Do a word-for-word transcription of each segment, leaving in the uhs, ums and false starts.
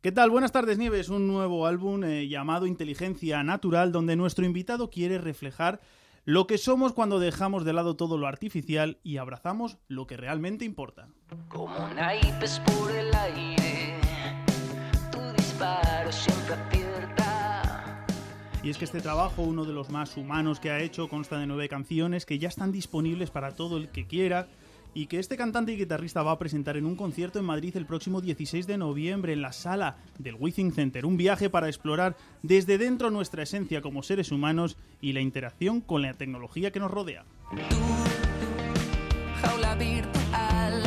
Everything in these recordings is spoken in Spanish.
¿Qué tal? Buenas tardes, Nieves. Un nuevo álbum eh, llamado Inteligencia Natural, donde nuestro invitado quiere reflejar lo que somos cuando dejamos de lado todo lo artificial y abrazamos lo que realmente importa. Como naipes por el aire, tu disparo siempre acierta. Y es que este trabajo, uno de los más humanos que ha hecho, consta de nueve canciones que ya están disponibles para todo el que quiera, y que este cantante y guitarrista va a presentar en un concierto en Madrid el próximo dieciséis de noviembre en la sala del Withing Center. Un viaje para explorar desde dentro nuestra esencia como seres humanos y la interacción con la tecnología que nos rodea. Tu jaula virtual,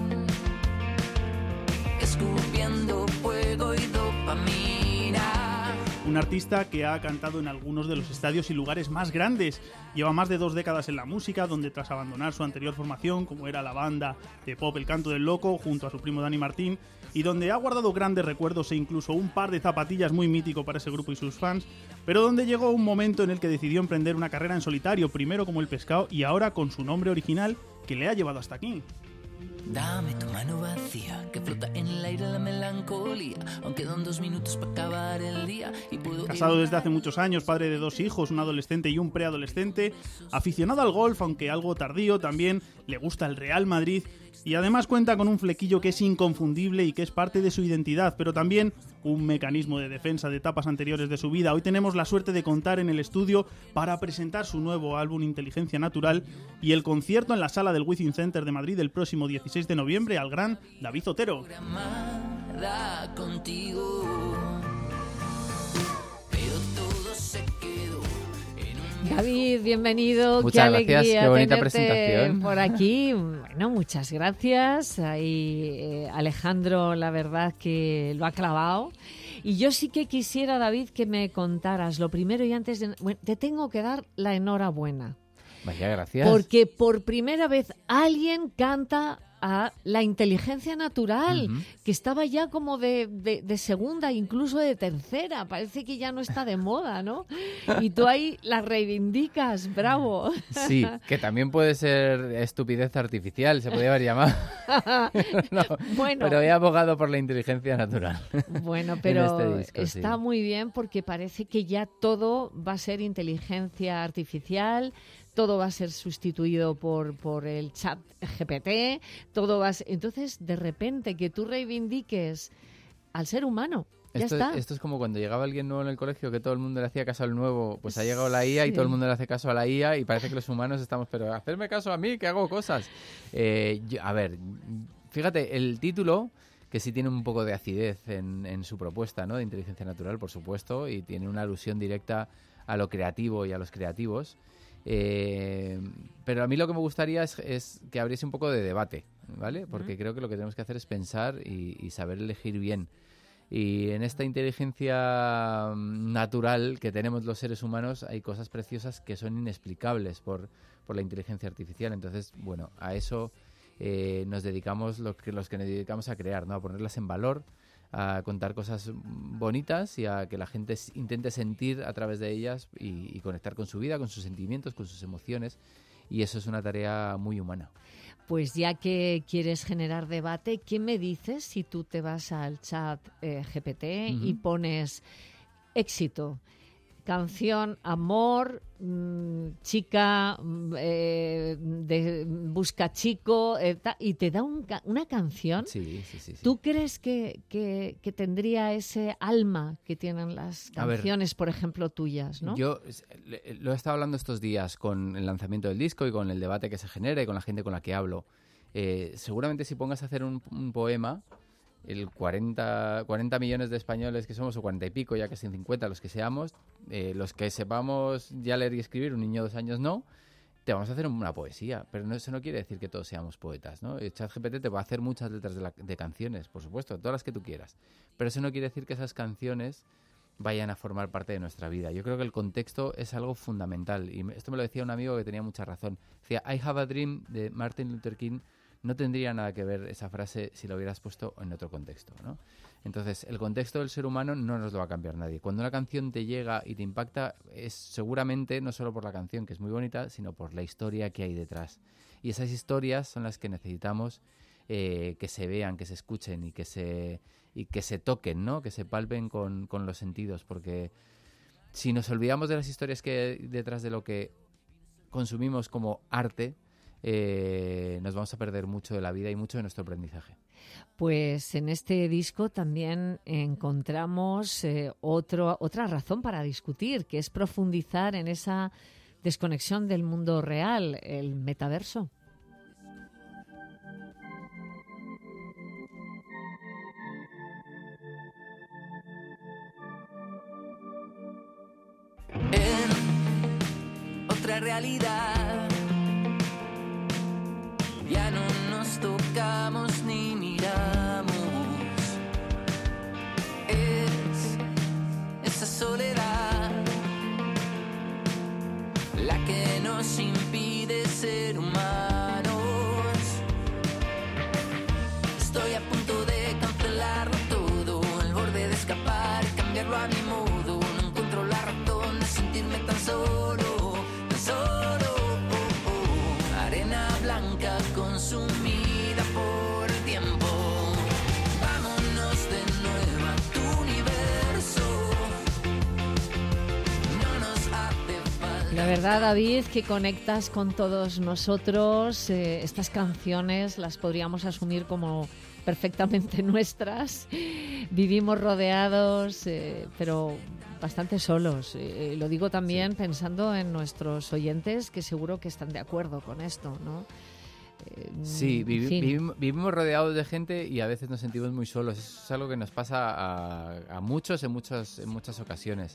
escupiendo fuego y dopamina. Un artista que ha cantado en algunos de los estadios y lugares más grandes. Lleva más de dos décadas en la música, donde tras abandonar su anterior formación, como era la banda de pop El Canto del Loco, junto a su primo Dani Martín, y donde ha guardado grandes recuerdos e incluso un par de zapatillas muy mítico para ese grupo y sus fans, pero donde llegó un momento en el que decidió emprender una carrera en solitario, primero como El Pescado y ahora con su nombre original, que le ha llevado hasta aquí. Dame tu mano vacía, que flota en el aire la melancolía, aunque dan dos minutos para acabar el día y puedo... Casado desde hace muchos años, padre de dos hijos, un adolescente y un preadolescente, aficionado al golf, aunque algo tardío, también le gusta el Real Madrid y además cuenta con un flequillo que es inconfundible y que es parte de su identidad, pero también un mecanismo de defensa de etapas anteriores de su vida. Hoy tenemos la suerte de contar en el estudio para presentar su nuevo álbum Inteligencia Natural y el concierto en la sala del Withing Center de Madrid el próximo dieciséis de noviembre al gran David Otero. David, bienvenido. Muchas qué alegría gracias, qué bonita tenerte presentación. por aquí. Bueno, muchas gracias. Ahí eh, Alejandro, la verdad que lo ha clavado. Y yo sí que quisiera, David, que me contaras lo primero y antes de... Bueno, te tengo que dar la enhorabuena. Vaya, gracias. Porque por primera vez alguien canta a la inteligencia natural, Uh-huh. que estaba ya como de, de, de segunda, incluso de tercera. Parece que ya no está de moda, ¿no? Y tú ahí la reivindicas, bravo. Sí, que también puede ser estupidez artificial, se podría haber llamado. No, Bueno. pero he abogado por la inteligencia natural. Bueno, pero En este disco, está sí. muy bien porque parece que ya todo va a ser inteligencia artificial, todo va a ser sustituido por, por el chat G P T, todo va a ser... Entonces, de repente, que tú reivindiques al ser humano, ya Esto, está. esto es como cuando llegaba alguien nuevo en el colegio que todo el mundo le hacía caso al nuevo, pues ha llegado la I A y Sí. todo el mundo le hace caso a la I A y parece que los humanos estamos, pero hacerme caso a mí, que hago cosas. Eh, yo- a ver, fíjate, el título, que sí tiene un poco de acidez en, en su propuesta, ¿no? De inteligencia natural, por supuesto, y tiene una alusión directa a lo creativo y a los creativos. Eh, pero a mí lo que me gustaría es, es que abriese un poco de debate, ¿vale? Porque creo que lo que tenemos que hacer es pensar y, y saber elegir bien. Y en esta inteligencia mm, natural que tenemos los seres humanos hay cosas preciosas que son inexplicables por, por la inteligencia artificial. Entonces, bueno, a eso eh, nos dedicamos los que, los que nos dedicamos a crear, ¿no? A ponerlas en valor, a contar cosas bonitas y a que la gente s- intente sentir a través de ellas y, y conectar con su vida, con sus sentimientos, con sus emociones. Y eso es una tarea muy humana. Pues ya que quieres generar debate, ¿qué me dices si tú te vas al chat eh, G P T Ujú. y pones éxito? Canción, amor, mmm, chica, mm, eh, de, busca chico, eh, ta- y te da un ca- una canción. Sí, sí, sí. sí. ¿Tú crees que, que, que tendría ese alma que tienen las A ver, canciones, por ejemplo, tuyas, ¿no? Yo es- le- lo he estado hablando estos días con el lanzamiento del disco y con el debate que se genera y con la gente con la que hablo. Eh, seguramente si pongas a hacer un, un poema, el cuarenta, cuarenta millones de españoles que somos, o cuarenta y pico, ya casi cincuenta los que seamos, eh, los que sepamos ya leer y escribir, un niño de dos años no, te vamos a hacer una poesía, pero no, eso no quiere decir que todos seamos poetas, ¿no? El ChatGPT te va a hacer muchas letras de, la- de canciones, por supuesto, todas las que tú quieras, pero eso no quiere decir que esas canciones vayan a formar parte de nuestra vida. Yo creo que el contexto es algo fundamental, y me- esto me lo decía un amigo que tenía mucha razón. Decía, I have a dream, de Martin Luther King. No tendría nada que ver esa frase si la hubieras puesto en otro contexto, ¿no? Entonces, el contexto del ser humano no nos lo va a cambiar nadie. Cuando una canción te llega y te impacta, es seguramente no solo por la canción, que es muy bonita, sino por la historia que hay detrás. Y esas historias son las que necesitamos eh, que se vean, que se escuchen y que se, y que se toquen, ¿no? Que se palpen con, con los sentidos, porque si nos olvidamos de las historias que hay detrás de lo que consumimos como arte, eh, nos vamos a perder mucho de la vida y mucho de nuestro aprendizaje. Pues en este disco también encontramos eh, otro, otra razón para discutir, que es profundizar en esa desconexión del mundo real, el metaverso. En otra realidad ya no nos tocamos ni miramos. Es esa soledad la que nos impide ser humanos. Estoy a punto de cancelarlo todo, al borde de escapar y cambiarlo a mi modo. No encuentro la razón de sentirme tan solo, tan solo. Oh, oh. Arena blanca consumida por el tiempo. Vámonos de nuevo a tu universo. No nos hace falta. La verdad, David, que conectas con todos nosotros. Eh, estas canciones las podríamos asumir como perfectamente nuestras. Vivimos rodeados, eh, pero bastante solos. Eh, lo digo también sí. pensando en nuestros oyentes, que seguro que están de acuerdo con esto, ¿no? Eh, sí, vivi- vivimos, vivimos rodeados de gente y a veces nos sentimos muy solos. Eso es algo que nos pasa a, a muchos en muchas, en muchas ocasiones.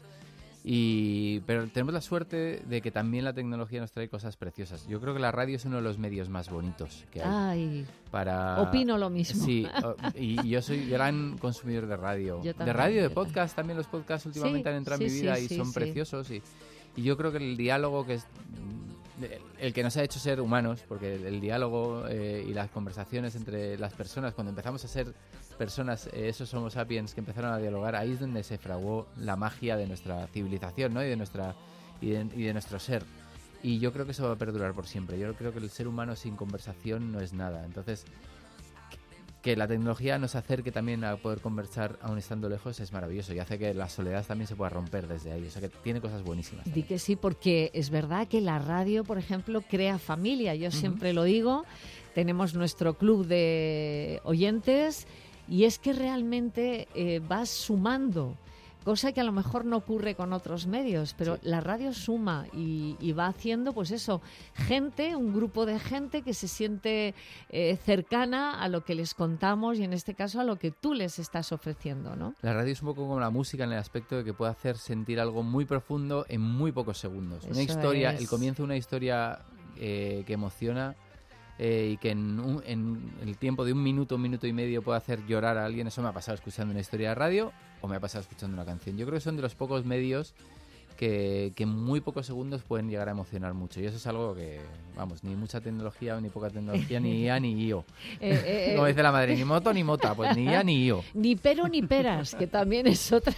Y, pero tenemos la suerte de que también la tecnología nos trae cosas preciosas. Yo creo que la radio es uno de los medios más bonitos que hay. Ay, para... opino lo mismo. Sí, y yo soy gran consumidor de radio. Yo también, de radio, de yo podcast, también los podcasts últimamente sí, han entrado sí, en mi vida sí, y sí, son sí. preciosos. Y, y yo creo que el diálogo que es... el que nos ha hecho ser humanos, porque el, el diálogo eh, y las conversaciones entre las personas, cuando empezamos a ser personas, eh, esos Homo sapiens que empezaron a dialogar, ahí es donde se fraguó la magia de nuestra civilización, ¿no? y de nuestra y de, y de nuestro ser. Y yo creo que eso va a perdurar por siempre. Yo creo que el ser humano sin conversación no es nada. Entonces, que la tecnología nos acerque también a poder conversar aún estando lejos es maravilloso y hace que la soledad también se pueda romper desde ahí. O sea que tiene cosas buenísimas. Di también. que sí, porque es verdad que la radio, por ejemplo, crea familia. Yo Ujú. siempre lo digo. Tenemos nuestro club de oyentes y es que realmente eh, vas sumando, cosa que a lo mejor no ocurre con otros medios, pero Sí. la radio suma y, y va haciendo, pues eso, gente, un grupo de gente que se siente eh, cercana a lo que les contamos y en este caso a lo que tú les estás ofreciendo, ¿no? La radio es un poco como la música en el aspecto de que puede hacer sentir algo muy profundo en muy pocos segundos. Una Eso historia, es. el comienzo de una historia eh, que emociona eh, y que en, un- en el tiempo de un minuto, un minuto y medio puede hacer llorar a alguien. Eso me ha pasado escuchando una historia de radio o me ha pasado escuchando una canción. Yo creo que son de los pocos medios que, que en muy pocos segundos pueden llegar a emocionar mucho. Y eso es algo que, vamos, ni mucha tecnología, ni poca tecnología, ni I A ni I O. Eh, eh, Como dice la madre, ni moto ni mota, pues ni I A ni I O. Ni pero ni peras, que también es otra.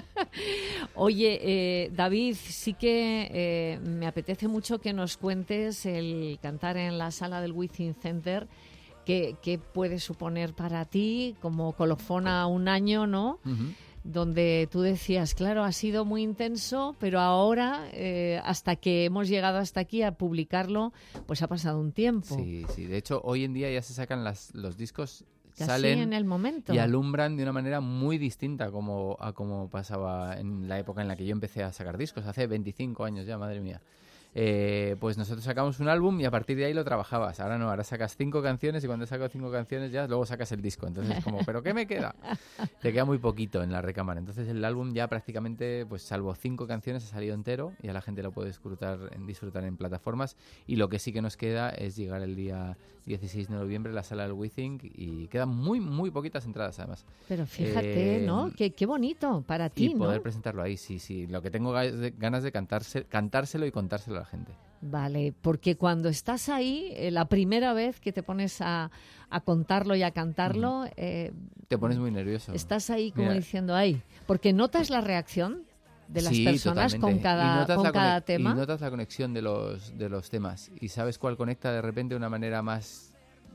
Oye, eh, David, sí que eh, me apetece mucho que nos cuentes el cantar en la sala del Within Center. ¿Qué, qué puede suponer para ti como colofona un año, ¿no? Ujú. Donde tú decías, claro, ha sido muy intenso, pero ahora, eh, hasta que hemos llegado hasta aquí a publicarlo, pues ha pasado un tiempo. Sí, sí. De hecho, hoy en día ya se sacan las, los discos, Casi salen en el momento. y alumbran de una manera muy distinta como, a como pasaba en la época en la que yo empecé a sacar discos, hace veinticinco años ya, madre mía. Eh, pues nosotros sacamos un álbum y a partir de ahí lo trabajabas. Ahora no, ahora sacas cinco canciones y cuando sacas cinco canciones ya luego sacas el disco. Entonces es como, ¿pero qué me queda? Te queda muy poquito en la recámara. Entonces el álbum ya prácticamente, pues salvo cinco canciones, ha salido entero y a la gente lo puede disfrutar en, disfrutar en plataformas. Y lo que sí que nos queda es llegar el día dieciséis de noviembre a la sala del WeThink y quedan muy, muy poquitas entradas además. Pero fíjate, Eh, ¿no? Qué, qué bonito para ti, Y poder ¿no? presentarlo ahí, sí, sí. Lo que tengo ga- de- ganas de cantarse, cantárselo y contárselo a la gente. Vale, porque cuando estás ahí, eh, la primera vez que te pones a, a contarlo y a cantarlo, eh, Te pones muy nervioso. estás ahí como Mira. diciendo, ay, porque notas la reacción de las Sí, personas con totalmente. Y cada, notas con la cada conex- tema. Y notas la conexión de los, de los temas y sabes cuál conecta de repente de una manera más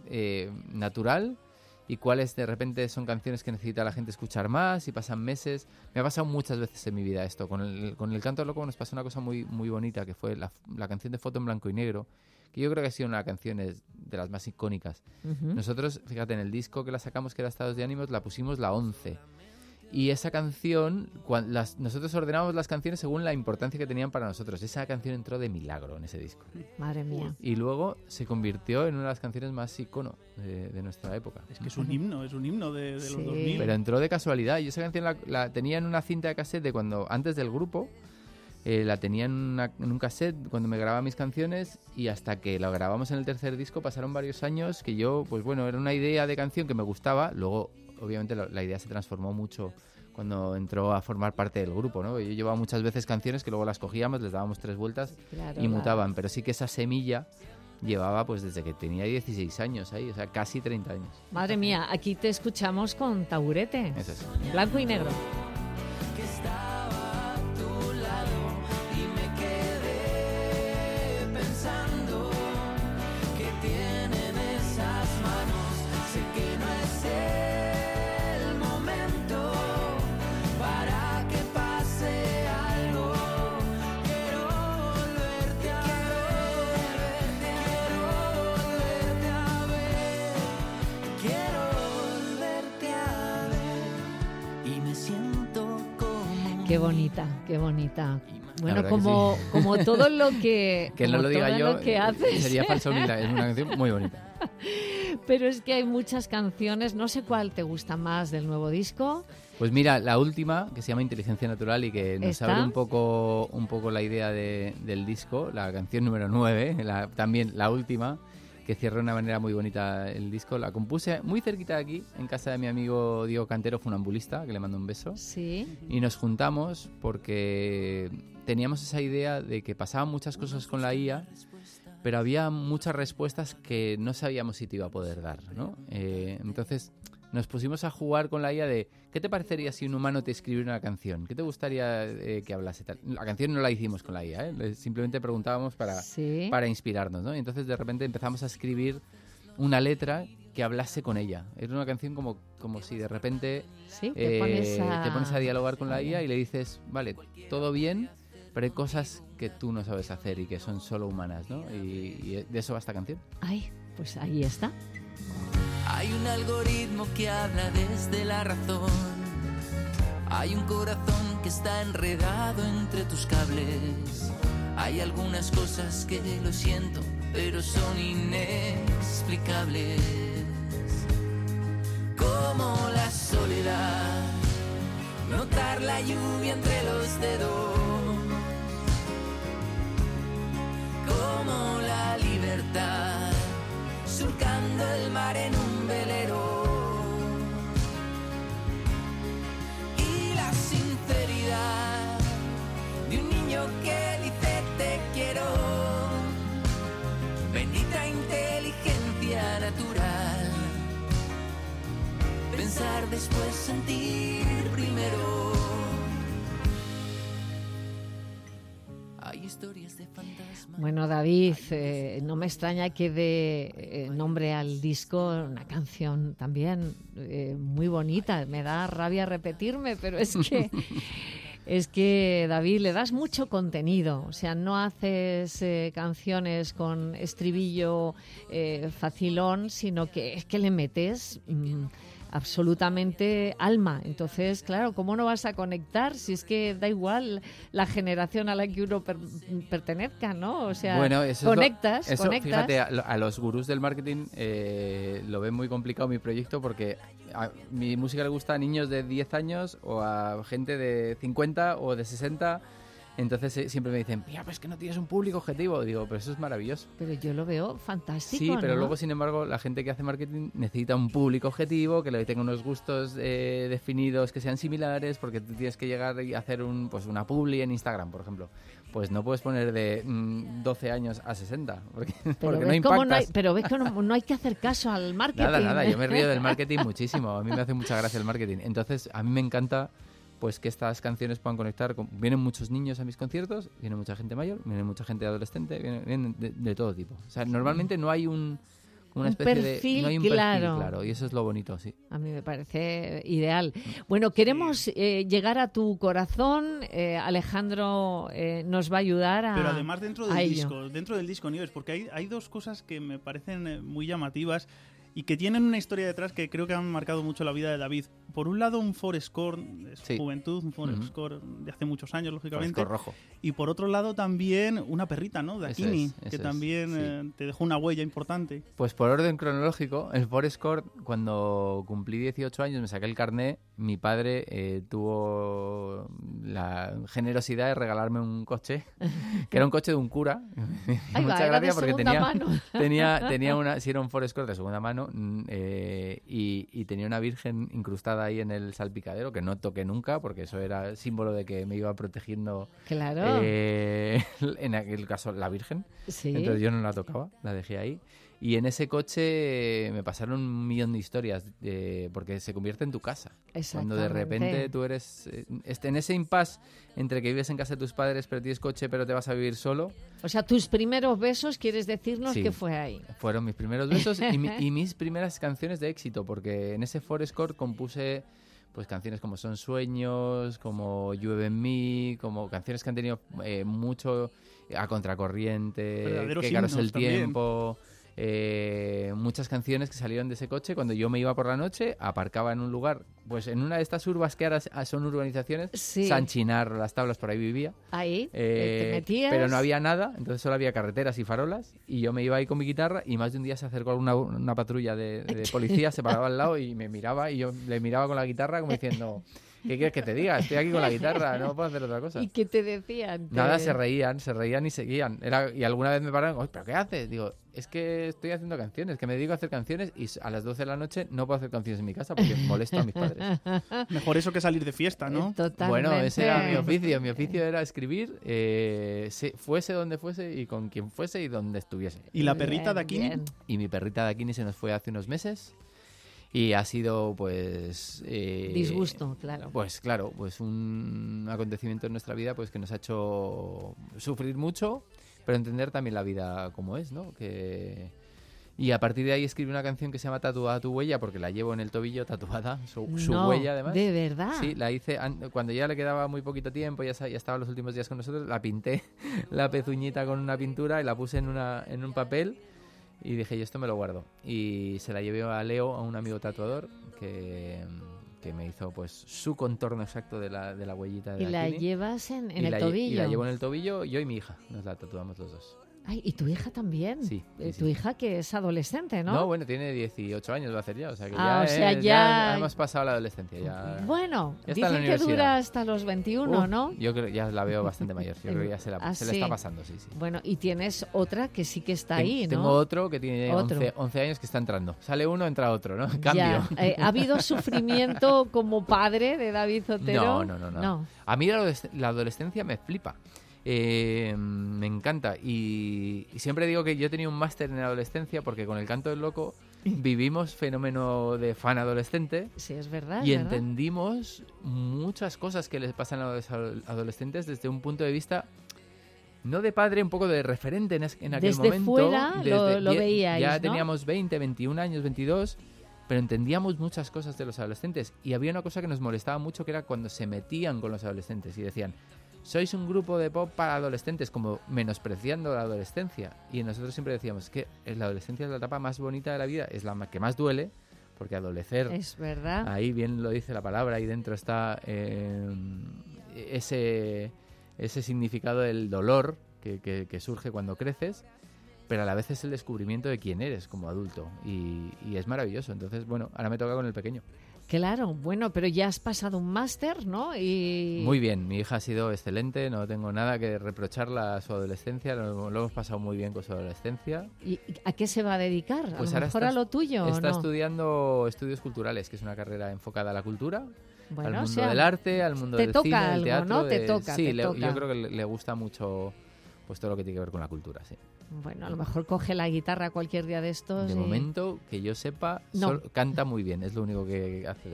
eh, natural y cuáles de repente son canciones que necesita la gente escuchar más y pasan meses. Me ha pasado muchas veces en mi vida esto. Con el, con el Canto Loco nos pasó una cosa muy, muy bonita, que fue la, la canción de Foto en blanco y negro, que yo creo que ha sido una canción de las más icónicas. Ujú. Nosotros, fíjate, en el disco que la sacamos, que era Estados de Ánimos, la pusimos la once. Y esa canción, cuan- las, nosotros ordenábamos las canciones según la importancia que tenían para nosotros. Esa canción entró de milagro en ese disco. Madre mía. Y luego se convirtió en una de las canciones más icono de, de nuestra época. Es que es un himno, es un himno de, de Sí. los dos mil. Pero entró de casualidad. Yo esa canción la, la tenía en una cinta de cassette de cuando, antes del grupo. Eh, la tenía en, una- en un cassette cuando me grababa mis canciones, y hasta que la grabamos en el tercer disco pasaron varios años que yo, pues bueno, era una idea de canción que me gustaba. Luego, obviamente, la, la idea se transformó mucho cuando entró a formar parte del grupo, ¿no? Yo llevaba muchas veces canciones que luego las cogíamos, les dábamos tres vueltas Claro, y la- mutaban, pero sí que esa semilla llevaba pues desde que tenía dieciséis años ahí, o sea, casi treinta años. Madre mía, aquí te escuchamos con Taburete. Eso es. Blanco y negro. que estaba a tu lado y me quedé pensando que tienen esas manos. Sé que no es el momento para que pase algo. Quiero volverte a ver, quiero volverte a ver, quiero volverte a ver y me siento como Qué bonita, qué bonita. Bueno, verdad que como, sí. como todo lo que, Que no como lo diga todo yo lo que eh, haces. sería falso humildad. Es una canción muy bonita. Pero es que hay muchas canciones, no sé cuál te gusta más del nuevo disco. Pues mira, la última, que se llama Inteligencia Natural y que nos ¿Está? abre un poco, un poco la idea de- del disco, la canción número nueve, la, también la última, que cierra de una manera muy bonita el disco. La compuse muy cerquita de aquí, en casa de mi amigo Diego Cantero, funambulista, que le mando un beso. Sí. Y nos juntamos porque teníamos esa idea de que pasaban muchas cosas con la I A, pero había muchas respuestas que no sabíamos si te iba a poder dar, ¿no? Eh, entonces nos pusimos a jugar con la I A de ¿qué te parecería si un humano te escribiera una canción? ¿Qué te gustaría eh, que hablase tal? La canción no la hicimos con la I A, ¿eh? Le- simplemente preguntábamos para, Sí. para inspirarnos, ¿no? Y entonces de repente empezamos a escribir una letra que hablase con ella. Era una canción como, como si de repente Sí, te eh, pones a... te pones a dialogar con la I A y le dices, vale, todo bien, pero hay cosas que tú no sabes hacer y que son solo humanas, ¿no? Y, y de eso va esta canción. Ay, pues ahí está. Hay un algoritmo que habla desde la razón. Hay un corazón que está enredado entre tus cables. Hay algunas cosas que lo siento, pero son inexplicables. Como la soledad, notar la lluvia entre los dedos. Como la libertad, surcando el mar en un velero. Y la sinceridad de un niño que dice te quiero. Bendita inteligencia natural. Pensar después, sentir primero. Hay historias de fantasmas. Bueno, David, eh, no me extraña que dé eh, nombre al disco una canción también eh, muy bonita. Me da rabia repetirme, pero es que es que, David, le das mucho contenido. O sea, no haces eh, canciones con estribillo eh, facilón, sino que es que le metes mm, absolutamente alma. Entonces, claro, ¿cómo no vas a conectar si es que da igual la generación a la que uno per- pertenezca, ¿no? O sea, Bueno, eso es lo- conectas, eso, conectas. fíjate, a, lo- a los gurús del marketing eh, lo ven muy complicado mi proyecto porque a mi música le gusta a niños de diez años o a gente de cincuenta o de sesenta. Entonces eh, siempre me dicen, ya, pues que no tienes un público objetivo. Digo, pero eso es maravilloso. Pero yo lo veo fantástico, Sí, pero ¿no? luego, sin embargo, la gente que hace marketing necesita un público objetivo, que le tenga unos gustos eh, definidos que sean similares, porque tú tienes que llegar y hacer un, pues una publi en Instagram, por ejemplo. Pues no puedes poner de mm, doce años a sesenta, porque, Pero porque ves no cómo no hay, impactas. pero ves que no, no hay que hacer caso al marketing. Nada, nada, yo me río del marketing muchísimo. A mí me hace mucha gracia el marketing. Entonces, a mí me encanta pues que estas canciones puedan conectar con... Vienen muchos niños a mis conciertos, viene mucha gente mayor, viene mucha gente adolescente, viene, vienen de, de todo tipo. O sea, normalmente no hay un Una Un especie perfil de, no hay un claro. perfil claro, y eso es lo bonito, sí. A mí me parece ideal. Bueno, queremos eh, llegar a tu corazón. Eh, Alejandro eh, nos va a ayudar a Pero además dentro a del ello. disco, dentro del disco, Nieves, porque hay, hay dos cosas que me parecen eh, muy llamativas y que tienen una historia detrás que creo que han marcado mucho la vida de David. Por un lado, un Forescore de su Sí. juventud, un Forescore Uh-huh. de hace muchos años, lógicamente. Fresco rojo. Y por otro lado también una perrita, ¿no? De Eso Akini, es, que eso es, también sí. eh, te dejó una huella importante. Pues por orden cronológico, el Forescore, cuando cumplí dieciocho años, me saqué el carné, mi padre eh, tuvo la generosidad de regalarme un coche, que era un coche de un cura. Ahí va, Muchas era de gracias porque segunda tenía, mano. tenía, tenía una, si era un Forescore de segunda mano, mm, eh, y, y tenía una virgen incrustada ahí en el salpicadero, que no toqué nunca, porque eso era símbolo de que me iba protegiendo, Claro. eh, en aquel caso, la virgen. Sí. Entonces yo no la tocaba, la dejé ahí. Y en ese coche eh, me pasaron un millón de historias, eh, porque se convierte en tu casa. Cuando de repente tú eres eh, este, en ese impasse entre que vives en casa de tus padres, pero tienes coche, pero te vas a vivir solo. O sea, tus primeros besos, ¿quieres decirnos Sí. que fue ahí? Fueron mis primeros besos y, mi- y mis primeras canciones de éxito, porque en ese Forescore compuse pues canciones como Son Sueños, como Llueve en mí, como canciones que han tenido eh, mucho a contracorriente, Verdaderos Que caro es himnos el también. tiempo. Eh, muchas canciones que salieron de ese coche cuando yo me iba por la noche, aparcaba en un lugar, pues en una de estas urbas que ahora son urbanizaciones, Sí. San Chinar, Las Tablas, por ahí vivía. Ahí, Eh, te metías. pero no había nada, entonces solo había carreteras y farolas y yo me iba ahí con mi guitarra y más de un día se acercó una, una patrulla de, de policía, se paraba al lado y me miraba y yo le miraba con la guitarra como diciendo, ¿qué quieres que te diga? Estoy aquí con la guitarra, no puedo hacer otra cosa. ¿Y qué te decían? Nada, Te- se reían, se reían y seguían. Era, y alguna vez me pararon, "Oye, ¿pero qué haces?" Digo, es que estoy haciendo canciones, que me dedico a hacer canciones y a las doce de la noche no puedo hacer canciones en mi casa porque molesto a mis padres. Mejor eso que salir de fiesta, ¿no? Eh, Totalmente. Bueno, ese era mi oficio. Mi oficio era escribir, eh, se- fuese donde fuese y con quien fuese y donde estuviese. Y la Bien, perrita de aquí, bien. Y mi perrita de Akini se nos fue hace unos meses y ha sido, pues... eh, Disgusto, claro. Pues claro, pues un acontecimiento en nuestra vida pues que nos ha hecho sufrir mucho, pero entender también la vida como es, ¿no? Que... Y a partir de ahí escribí una canción que se llama Tatuada tu huella, porque la llevo en el tobillo tatuada, su, su No, huella además. ¿de verdad? Sí, la hice an- cuando ya le quedaba muy poquito tiempo, ya, sa- ya estaba los últimos días con nosotros, la pinté la pezuñita con una pintura y la puse en, una, en un papel y dije, yo esto me lo guardo. Y se la llevé a Leo, a un amigo tatuador, que, que me hizo pues su contorno exacto de la, de la huellita de Y la Akini. llevas en, en Y el la lle- tobillo. Y la llevo en el tobillo, yo y mi hija, nos la tatuamos los dos. Ay, ¿y tu hija también? Sí, Eh, sí, Tu sí. hija que es adolescente, ¿no? No, bueno, tiene dieciocho años, va a hacer ya, o sea que Ah, ya, o sea, eh, ya- hemos pasado la adolescencia. Ya... Bueno, Ya está en la dicen que dura universidad. hasta los veintiuno, Uf, ¿no? Yo creo ya la veo bastante mayor, yo creo que ya se, la, Ah, se le sí. está pasando, sí, sí. Bueno, y tienes otra que sí que está Ten- ahí, ¿no? Tengo otro que tiene Otro. once, once años que está entrando. Sale uno, entra otro, ¿no? Cambio. Ya. Eh, ¿Ha habido sufrimiento como padre de David Otero? No, no, no, no. A mí la, adoles- la adolescencia me flipa. Eh, me encanta. Y, y siempre digo que yo he tenido un máster en la adolescencia porque con el canto del loco vivimos fenómeno de fan adolescente Sí, es verdad. y es verdad. entendimos muchas cosas que les pasan a los adol- adolescentes desde un punto de vista no de padre, un poco de referente en, es- en aquel Desde momento. fuera lo- lo ya- veíais, Ya ¿no? teníamos veinte, veintiún años, veintidós, pero entendíamos muchas cosas de los adolescentes. Y había una cosa que nos molestaba mucho, que era cuando se metían con los adolescentes y decían, sois un grupo de pop para adolescentes, como menospreciando la adolescencia. Y nosotros siempre decíamos que la adolescencia es la etapa más bonita de la vida, es la ma- que más duele, porque adolecer... Es verdad. Ahí bien lo dice la palabra, ahí dentro está eh, ese, ese significado del dolor que, que- que surge cuando creces, pero a la vez es el descubrimiento de quién eres como adulto y, y es maravilloso. Entonces, bueno, ahora me toca con el pequeño. Claro, bueno, pero ya has pasado un máster, ¿no? Y... Muy bien, mi hija ha sido excelente, no tengo nada que reprocharla a su adolescencia, lo, lo hemos pasado muy bien con su adolescencia. ¿Y a qué se va a dedicar? A Pues lo ahora mejor está- a lo tuyo, ¿o Está no? estudiando estudios culturales, que es una carrera enfocada a la cultura, Bueno, al o mundo sea, del arte, al mundo te del toca cine, del algo, teatro. ¿no? Te de- toca, sí, te le- toca. yo creo que le, le gusta mucho pues todo lo que tiene que ver con la cultura, sí. Bueno, a lo mejor coge la guitarra cualquier día de estos. De y- momento, que yo sepa, No. sol- canta muy bien, es lo único que hace de música.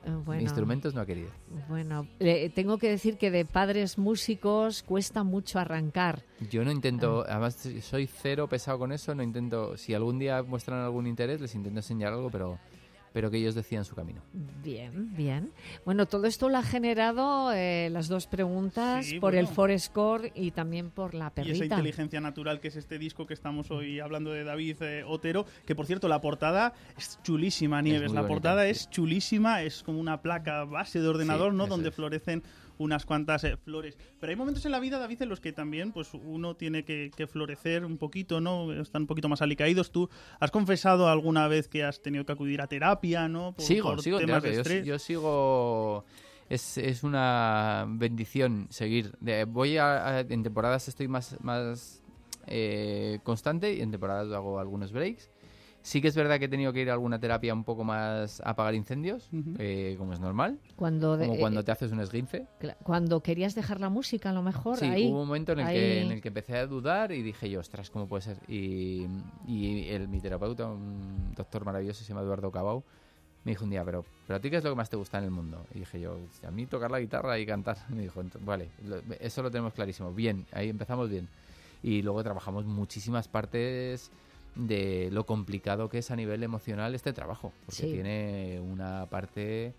Eh, bueno, Instrumentos no ha querido. Bueno, eh, tengo que decir que de padres músicos cuesta mucho arrancar. Yo no intento, además soy cero pesado con eso, no intento, si algún día muestran algún interés, les intento enseñar algo, pero, pero que ellos decidan su camino. Bien, bien. Bueno, todo esto lo ha generado eh, las dos preguntas Sí, por bueno. el Forescore y también por la Y perrita. esa inteligencia natural que es este disco que estamos hoy hablando de David eh, Otero, que por cierto la portada es chulísima, Nieves, muy la bonita, portada sí. es chulísima, es como una placa base de ordenador, Sí, ¿no? eso Donde es. florecen unas cuantas eh, flores. Pero hay momentos en la vida, David, en los que también pues uno tiene que, que florecer un poquito, ¿no? Están un poquito más alicaídos. Tú has confesado alguna vez que has tenido que acudir a terapia, ¿no? Por, Sigo, por sigo en temas terapia. de Yo, estrés. yo sigo... Es, es una bendición seguir. De- voy a, a- en temporadas estoy más, más eh, constante y en temporadas hago algunos breaks. Sí que es verdad que he tenido que ir a alguna terapia un poco más a apagar incendios, Ujú. eh, como es normal. Cuando, de- Como cuando eh, te haces un esguince. cla- cuando querías dejar la música, a lo mejor, Sí, ahí. hubo un momento en el, ahí. que, en el que empecé a dudar y dije yo, ostras, ¿cómo puede ser? Y, y el, mi terapeuta, un doctor maravilloso, se llama Eduardo Cabau, me dijo un día, pero, pero ¿a ti qué es lo que más te gusta en el mundo? Y dije yo, a mí tocar la guitarra y cantar. Me dijo, "Ent- vale, lo- eso lo tenemos clarísimo. Bien, ahí empezamos bien. Y luego trabajamos muchísimas partes de lo complicado que es a nivel emocional este trabajo, porque Sí. tiene una parte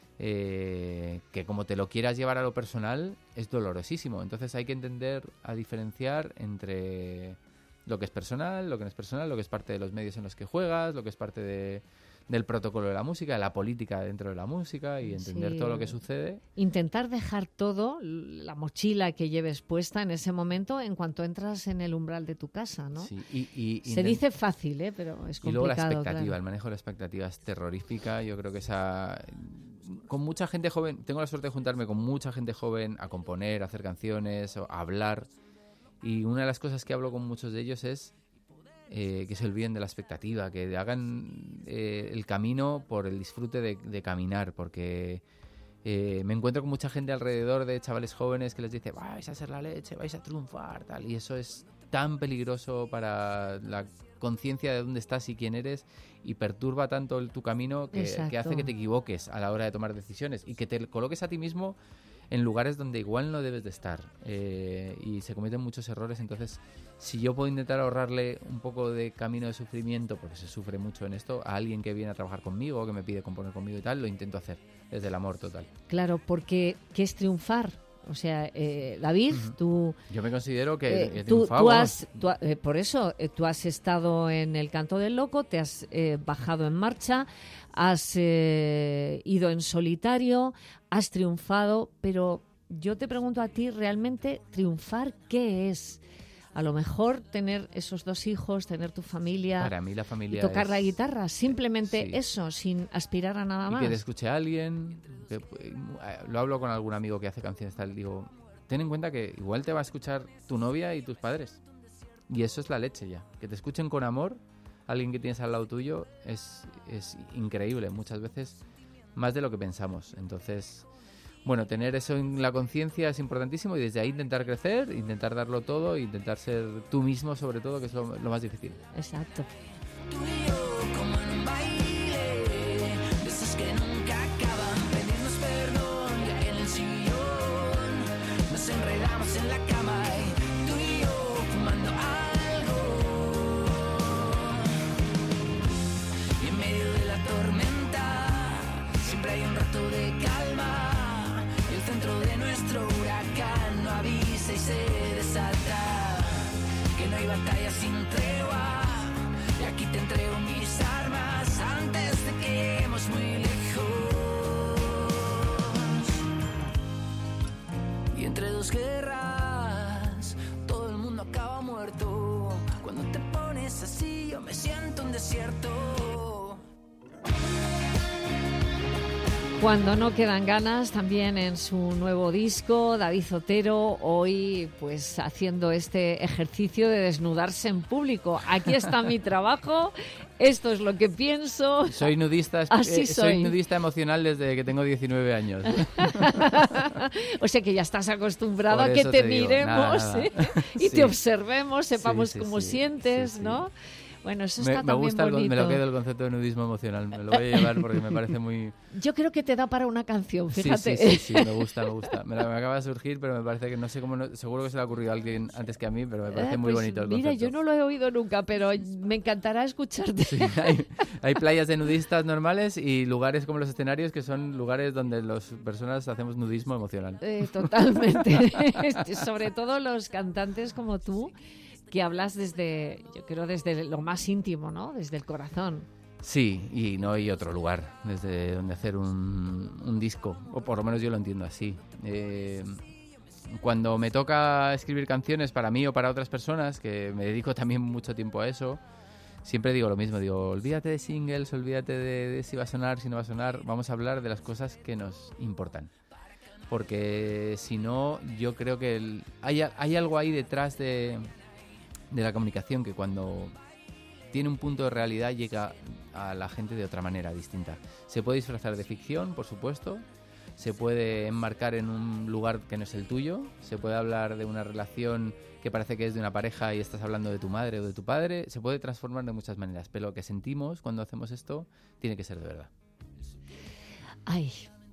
eh, que como te lo quieras llevar a lo personal es dolorosísimo. Entonces hay que entender a diferenciar entre lo que es personal, lo que no es personal, lo que es parte de los medios en los que juegas, lo que es parte de, del protocolo de la música, de la política dentro de la música y entender Sí. todo lo que sucede. Intentar dejar todo, l- la mochila que lleves puesta en ese momento, en cuanto entras en el umbral de tu casa, ¿no? Sí, y, y Se intent- dice fácil, ¿eh? Pero es Y luego la complicado. expectativa, claro. el manejo de la expectativa es terrorífica. Yo creo que esa... Con mucha gente joven, tengo la suerte de juntarme con mucha gente joven a componer, a hacer canciones, o a hablar. Y una de las cosas que hablo con muchos de ellos es eh, que se olviden de la expectativa, que hagan eh, el camino por el disfrute de, de caminar, porque eh, me encuentro con mucha gente alrededor de chavales jóvenes que les dice vais a ser la leche, vais a triunfar, tal, y eso es tan peligroso para la conciencia de dónde estás y quién eres, y perturba tanto el- tu camino que, Exacto. que hace que te equivoques a la hora de tomar decisiones y que te coloques a ti mismo en lugares donde igual no debes de estar, eh, y se cometen muchos errores. Entonces, si yo puedo intentar ahorrarle un poco de camino de sufrimiento, porque se sufre mucho en esto, a alguien que viene a trabajar conmigo, que me pide componer conmigo y tal, lo intento hacer desde el amor total. Claro, porque ¿qué es triunfar? O sea, eh, David, Ujú. tú... Yo me considero que, eh, que he tú, triunfado, tú vamos. has, tú ha- eh, por eso, eh, tú has estado en el Canto del Loco, te has eh, bajado en marcha, has eh, ido en solitario, has triunfado, pero yo te pregunto a ti, ¿realmente triunfar qué es? A lo mejor tener esos dos hijos, tener tu familia Para mí la y familia tocar es- la guitarra, simplemente sí. eso, sin aspirar a nada y más. que te escuche alguien, que, eh, lo hablo con algún amigo que hace canciones tal, digo, ten en cuenta que igual te va a escuchar tu novia y tus padres, y eso es la leche ya, que te escuchen con amor, alguien que tienes al lado tuyo es, es increíble, muchas veces más de lo que pensamos. Entonces, bueno, tener eso en la conciencia es importantísimo, y desde ahí intentar crecer, intentar darlo todo, e intentar ser tú mismo sobre todo, que es lo, lo más difícil. Exacto. Tú y yo como en un baile, de esos que nunca acaban, pedirnos perdón ya en el sillón, nos enredamos en la cama y tú y yo fumando algo, y en medio de la tormenta siempre hay un rato de calma, y el centro de nuestro huracán no avisa y se desata, que no hay batalla sin tregua. Y aquí te entrego mis armas antes de que lleguemos muy lejos. Y entre dos guerras, todo el mundo acaba muerto. Cuando te pones así, yo me siento un desierto. Cuando no quedan ganas, también en su nuevo disco, David Otero, hoy pues haciendo este ejercicio de desnudarse en público. Aquí está mi trabajo, esto es lo que pienso. Soy nudista, Así eh, soy. soy nudista emocional desde que tengo diecinueve años. O sea que ya estás acostumbrado Por a que eso te, te digo, miremos, nada, nada. ¿eh? y Sí. te observemos, sepamos Sí, sí, cómo sí, sientes, sí, sí. ¿no? Bueno, eso Me, está me también gusta, el, bonito. me lo quedo el concepto de nudismo emocional. Me lo voy a llevar porque me parece muy... Yo creo que te da para una canción, Sí, fíjate. sí, sí, sí, me gusta, me gusta. Me, la- me acaba de surgir, pero me parece que no sé cómo... no- seguro que se le ha ocurrido a alguien antes que a mí, pero me parece Eh, muy pues bonito el mira, concepto. yo no lo he oído nunca, pero me encantará escucharte. Sí, hay, hay playas de nudistas normales y lugares como los escenarios que son lugares donde las personas hacemos nudismo emocional. Eh, totalmente. Sobre todo los cantantes como tú, que hablas desde, yo creo, desde lo más íntimo, ¿no? Desde el corazón. Sí, y no hay otro lugar desde donde hacer un, un disco, o por lo menos yo lo entiendo así. Eh, cuando me toca escribir canciones para mí o para otras personas, que me dedico también mucho tiempo a eso, siempre digo lo mismo, digo, olvídate de singles, olvídate de, de si va a sonar, si no va a sonar, vamos a hablar de las cosas que nos importan. Porque si no, yo creo que el- hay, a- hay algo ahí detrás de, de la comunicación que cuando tiene un punto de realidad llega a la gente de otra manera, distinta. Se puede disfrazar de ficción, por supuesto, se puede enmarcar en un lugar que no es el tuyo, se puede hablar de una relación que parece que es de una pareja y estás hablando de tu madre o de tu padre, se puede transformar de muchas maneras, pero lo que sentimos cuando hacemos esto tiene que ser de verdad. Ay,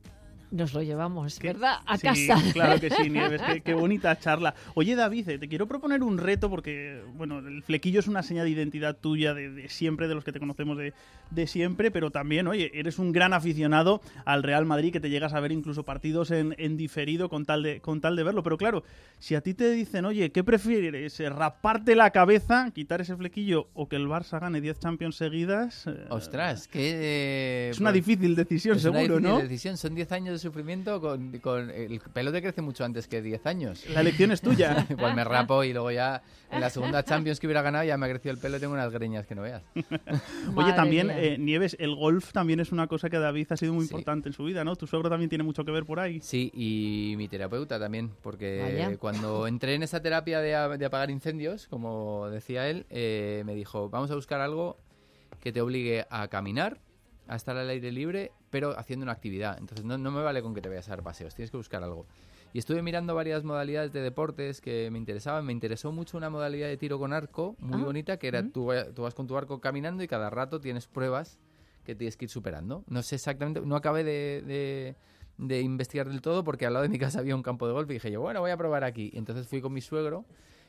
nos lo llevamos, ¿Qué? ¿verdad? A Sí, casa. claro que sí, Nieves, qué, qué bonita charla. Oye, David, eh, te quiero proponer un reto porque, bueno, el flequillo es una señal de identidad tuya de, de siempre, de los que te conocemos de, de siempre, pero también, oye, eres un gran aficionado al Real Madrid, que te llegas a ver incluso partidos en, en diferido con tal, de, con tal de verlo. Pero claro, si a ti te dicen, oye, ¿qué prefieres? Eh, ¿Raparte la cabeza, quitar ese flequillo o que el Barça gane diez Champions seguidas? Eh, Ostras, que... Es una difícil decisión, es una seguro, difícil ¿no? decisión. Son diez años de sufrimiento con, con... El pelo te crece mucho antes que diez años. La elección es tuya. Igual me rapo y luego ya en la segunda Champions que hubiera ganado ya me ha crecido el pelo y tengo unas greñas que no veas. Oye, Madre también, mía. eh, Nieves, el golf también es una cosa que a David ha sido muy Sí. importante en su vida, ¿no? Tu suegro también tiene mucho que ver por ahí. Sí, y mi terapeuta también, porque Vaya. cuando entré en esa terapia de, a- de apagar incendios, como decía él, eh, me dijo, vamos a buscar algo que te obligue a caminar, a estar al aire libre, pero haciendo una actividad. Entonces no, no me vale con que te vayas a dar paseos, tienes que buscar algo. Y estuve mirando varias modalidades de deportes que me interesaban. Me interesó mucho una modalidad de tiro con arco muy Ah, bonita, que era mm. tú, va- tú vas con tu arco caminando y cada rato tienes pruebas que tienes que ir superando. No sé exactamente, no acabé de, de, de investigar del todo porque al lado de mi casa había un campo de golf y dije yo, bueno, voy a probar aquí. Entonces fui con mi suegro,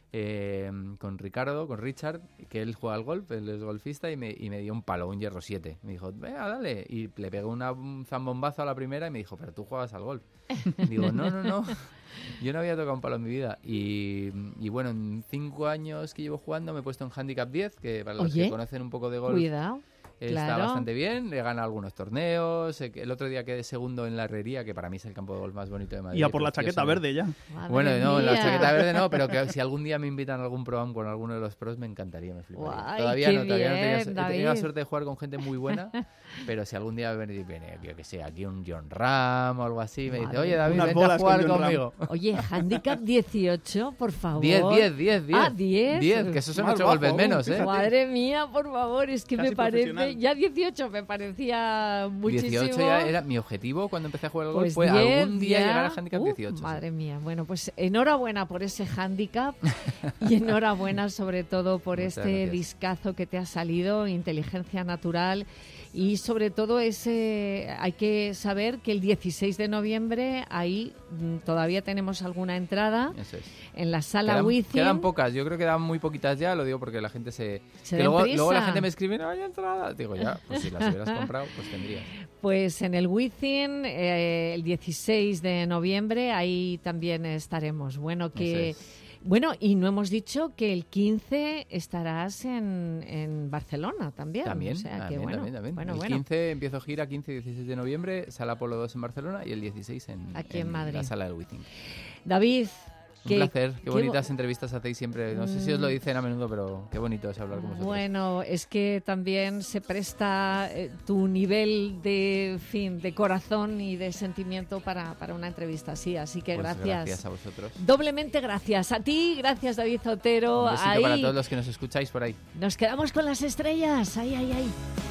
eh, con Ricardo, con Richard, que él juega al golf, él es golfista, y me, y me dio un palo, un hierro siete. Me dijo, venga, dale. Y le pegué una, un zambombazo a la primera y me dijo, pero tú juegas al golf. Digo, no, no, no. Yo no había tocado un palo en mi vida. Y, y bueno, en cinco años que llevo jugando me he puesto en Handicap diez, que para los Oye, que conocen un poco de golf Cuidado. está claro. bastante bien. He ganado algunos torneos. eh, que El otro día quedé segundo en la Herrería, que para mí es el campo de golf más bonito de Madrid. Y a por la precioso. chaqueta verde ya. Madre Bueno, no, la mía. chaqueta verde no, pero que si algún día me invitan a algún programa con alguno de los pros, me encantaría, me fliparía. Guay, todavía qué no, todavía no he tenido, bien, he tenido la David. suerte de jugar con gente muy buena, pero si algún día viene, viene yo que sé, aquí un John Ram o algo así, me dice, Madre oye David, Unas vente a bolas con jugar John Ram. conmigo. Oye, handicap dieciocho, por favor. diez, diez, diez, diez. Ah, diez. diez, que eso son Más ocho bajo golpes aún, menos, ¿eh? fíjate. Madre mía, por favor, es que Casi me parece... profesional. Ya dieciocho me parecía muchísimo. dieciocho ya era mi objetivo cuando empecé a jugar al golf, Pues fue diez algún día ya. llegar al handicap Uf, dieciocho. sí. Madre mía, bueno, pues enhorabuena por ese handicap y enhorabuena sobre todo por Muchas este gracias. discazo que te ha salido, Inteligencia Natural, y sobre todo ese, hay que saber que el dieciséis de noviembre ahí mm, todavía tenemos alguna entrada Eso es. en la sala Quedan, Wizzing. quedan pocas, yo creo que quedan muy poquitas ya, lo digo porque la gente se... Se que den luego, prisa. luego la gente me escribe, no hay entradas. Digo, ya, pues si las hubieras comprado, pues tendrías. Pues en el Wizzing, eh, el dieciséis de noviembre, ahí también estaremos. Bueno, que... Eso es. Bueno, y no hemos dicho que el quince estarás en, en Barcelona también. También, o sea, que también, bueno, también, también. bueno, el bueno. quince empiezo gira, quince y dieciséis de noviembre, Sala Apolo dos en Barcelona y el dieciséis en, Aquí en Madrid. la Sala del Wizzing. David, Un qué- placer, qué, qué bonitas bo- entrevistas hacéis siempre. No sé si os lo Mm. dicen a menudo, pero qué bonito es hablar con vosotros. Bueno, es que también se presta eh, tu nivel de en fin, de corazón y de sentimiento para, para una entrevista así, así que Pues gracias. gracias a vosotros. Doblemente gracias a ti, gracias David Otero. Un besito Ahí para todos los que nos escucháis por ahí. nos quedamos con las estrellas. Ay, ay, ay.